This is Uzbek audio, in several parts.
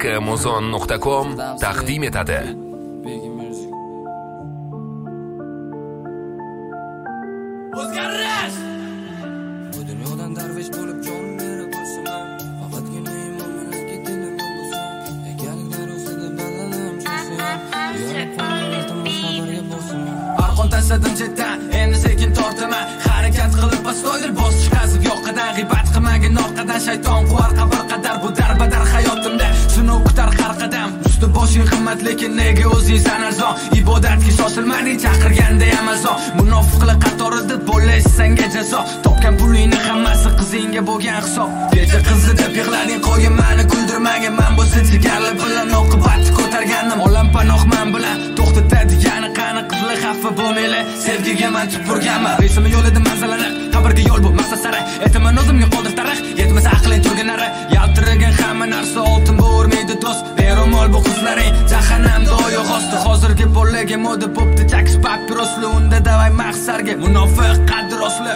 kmuzon.com taqdim etadi. O'zgarish! Bu dunyodan darvish bo'lib jon berib o'lsam, faqatgina iymonimga ketinib bo'lsam, egaliklar ustida balalam cho'sam, arqon tashladim chetdan, endi sekin tortaman, harakat qilib astoydil bosib qazib yoqadan g'iybat qilmagin orqadan shayton quvar qabr qadar bu darbadar hayotimda sinov kutar har qadam. Usti boshing qimmat lekin nega o'zing arzon, ibodatga shoshilmading chaqirganda ham azon, munofiqlar qatorida bo'lish senga jazo, topgan pulingni hammasi qizingga bo'lgan hisob. Kecha qizni deb yig'lading qo'yim meni kuldirmagin, men bo'lsa jigarli bilan oqibatni ko'targanim, olam panoh men bilan to'xtatadigan qani qizlar xafa bo'lmaylar, sevgiga men tupurganman, reysimi yo'lida manzillar, qabrga yo'l bu maqsad sari, aytaman o'zimga qoldir tarix, yetmasa aqling turgan nari, yaltiragan hamma narsa oltin bo'lmaydi do'st, beromol bu qizlaring jahannamda oyoq osti, hozirgi bolaga moda bo'pti chakish papirosli, unda davay maqsarga munofiq qadrosli.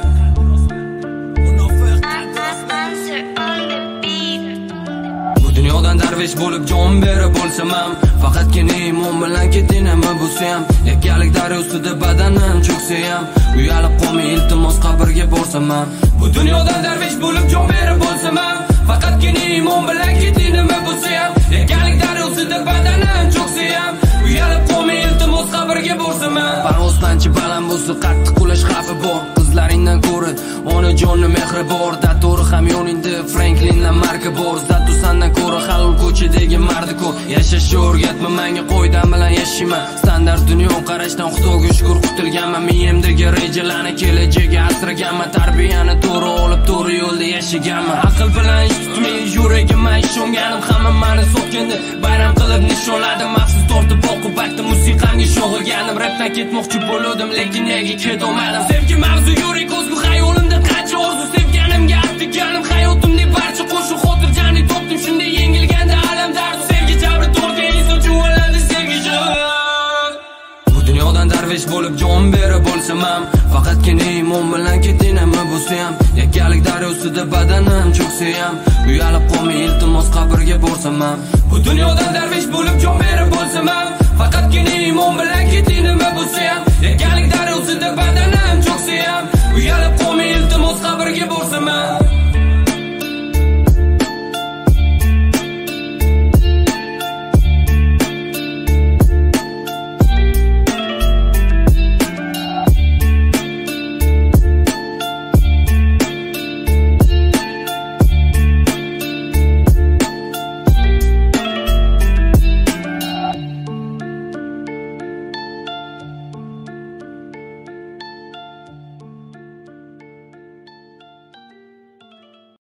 Dunyodan darvish bo'lib jon berib bo'lsam ham, faqatgina iymon bilan ketinimi bo'lsam, yakalik daryo ustida badanim cho'ksa ham, uyalib qolmay iltimos qabrga borsam ham. Bu dunyodan darvish bo'lib jon berib bo'lsam ham, faqatgina iymon bilan ketinimi bo'lsam, yakalik daryo ustida badanim cho'ksa ham, uyalib qolmay iltimos qabrga borsam ham. Parvoz qancha baland bo'lsa qattiq qulash xavfi bor, qizlaringdan ko'ra onajonning mehri bor, datori ham yoningda Franklindan marka bor, zato sandan ko'ra halol ko'chadagi mardi ko'p. Yashashni o'rgatma menga, qo'ydan bilan yashayman, standart dunyo qarashdan Xudoga shukr qutulganman, miyamdagi rejalarni kelajakka asraganman, tarbiyani to'g'ri olib to'g'ri yo'lda yashaganman, aql bilan ish tutmay yuragimga ishonganim, hamma meni sotganda bayram qilib nishonladim, maxsus tortib oqibatda musiqamga sho'g'ilganim, rapdan ketmoqchi bo'ldim lekin nega ketolmadim, sevgi mavzu yurak o'zgu hayolimda qancha orzu, sevganimga artganim hayotimning barcha qo'shiq xotirjamlik topdim, shunday yengilganda alam dard, sevgi jabri to'rga inson chuvaladi sevgi jon. Bu dunyodan darvish bo'lib jon berib bo'lsam ham, faqatgina iymon bilan ketinimi bo'lsam, yakalik daryo ustida badanim cho'ksa ham, uyalib qolmay iltimos qabrga borsam ham. Bu dunyodan darvish bo'lib jon berib bo'lsam ham, faqatgina iymon bilan ketinimi bo'lsam, yakalik daryo ustida badanim cho'ksa ham, uyalib qolmay iltimos qabrga borsam ham.